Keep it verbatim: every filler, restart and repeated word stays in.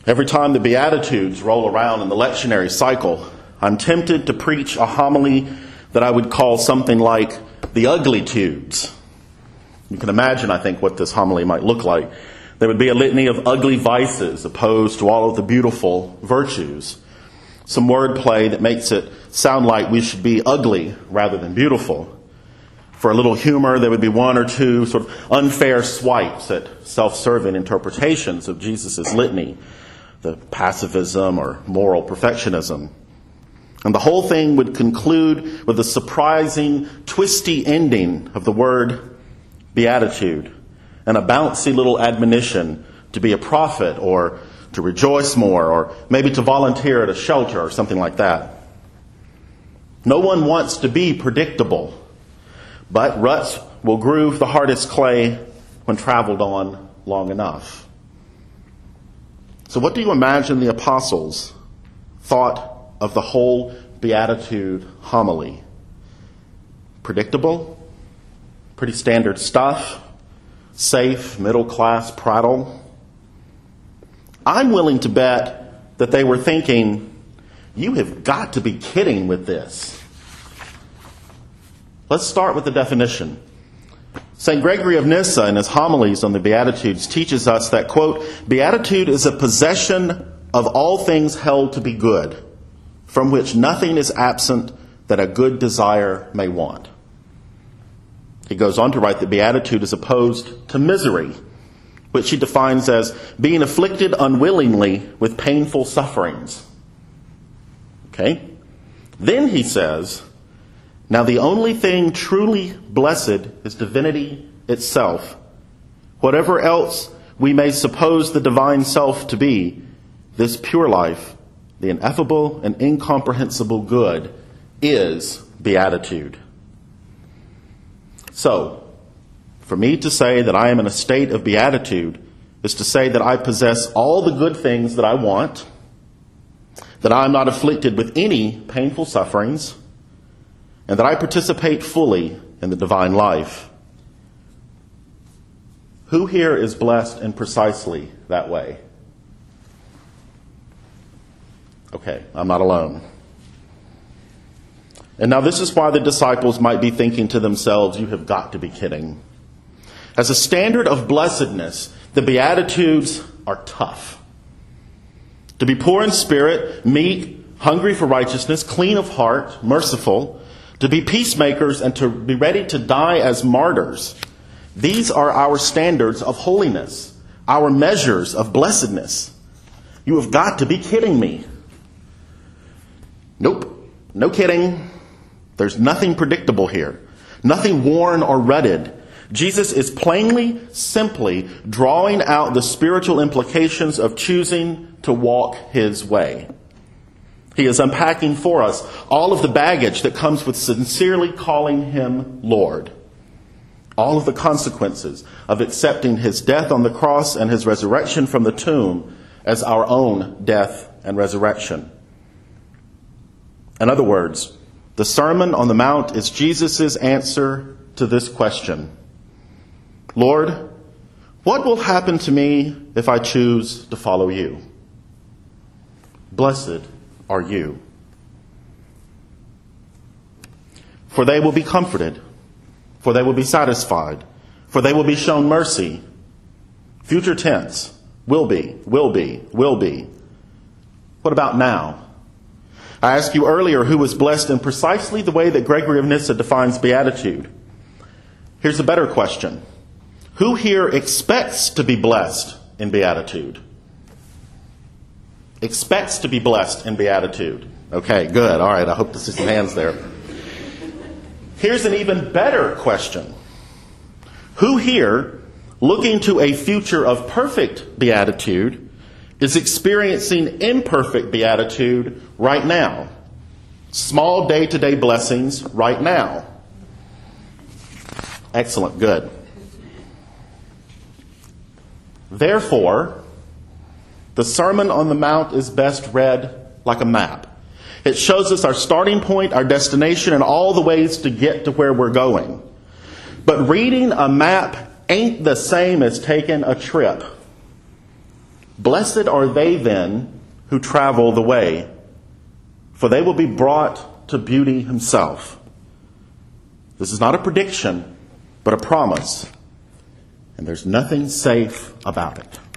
Every time the Beatitudes roll around in the lectionary cycle, I'm tempted to preach a homily that I would call something like the Uglytudes. You can imagine, I think, what this homily might look like. There would be a litany of ugly vices opposed to all of the beautiful virtues. Some wordplay that makes it sound like we should be ugly rather than beautiful. For a little humor, there would be one or two sort of unfair swipes at self-serving interpretations of Jesus' litany, the pacifism or moral perfectionism. And the whole thing would conclude with a surprising, twisty ending of the word beatitude and a bouncy little admonition to be a prophet or to rejoice more or maybe to volunteer at a shelter or something like that. No one wants to be predictable, but ruts will groove the hardest clay when traveled on long enough. So what do you imagine the apostles thought of the whole Beatitude homily? Predictable? Pretty standard stuff? Safe, middle-class prattle? I'm willing to bet that they were thinking, you have got to be kidding with this. Let's start with the definition. Saint Gregory of Nyssa, in his homilies on the Beatitudes, teaches us that, quote, beatitude is a possession of all things held to be good, from which nothing is absent that a good desire may want. He goes on to write that beatitude is opposed to misery, which he defines as being afflicted unwillingly with painful sufferings. Okay? Then he says, now the only thing truly blessed is divinity itself. Whatever else we may suppose the divine self to be, this pure life, the ineffable and incomprehensible good, is beatitude. So, for me to say that I am in a state of beatitude is to say that I possess all the good things that I want, that I am not afflicted with any painful sufferings, and that I participate fully in the divine life. Who here is blessed in precisely that way? Okay, I'm not alone. And now this is why the disciples might be thinking to themselves, you have got to be kidding. As a standard of blessedness, the Beatitudes are tough. To be poor in spirit, meek, hungry for righteousness, clean of heart, merciful, to be peacemakers and to be ready to die as martyrs. These are our standards of holiness, our measures of blessedness. You have got to be kidding me. Nope, no kidding. There's nothing predictable here, nothing worn or rutted. Jesus is plainly, simply drawing out the spiritual implications of choosing to walk his way. He is unpacking for us all of the baggage that comes with sincerely calling him Lord. All of the consequences of accepting his death on the cross and his resurrection from the tomb as our own death and resurrection. In other words, the Sermon on the Mount is Jesus' answer to this question. Lord, what will happen to me if I choose to follow you? Blessed are you. For they will be comforted, for they will be satisfied, for they will be shown mercy. Future tense, will be, will be, will be. What about now? I asked you earlier who was blessed in precisely the way that Gregory of Nyssa defines beatitude. Here's a better question. Who here expects to be blessed in beatitude? Expects to be blessed in beatitude. Okay, good. All right, I hope to see some hands there. Here's an even better question. Who here, looking to a future of perfect beatitude, is experiencing imperfect beatitude right now? Small day-to-day blessings right now. Excellent, good. Therefore, the Sermon on the Mount is best read like a map. It shows us our starting point, our destination, and all the ways to get to where we're going. But reading a map ain't the same as taking a trip. Blessed are they then who travel the way, for they will be brought to beauty himself. This is not a prediction, but a promise. And there's nothing safe about it.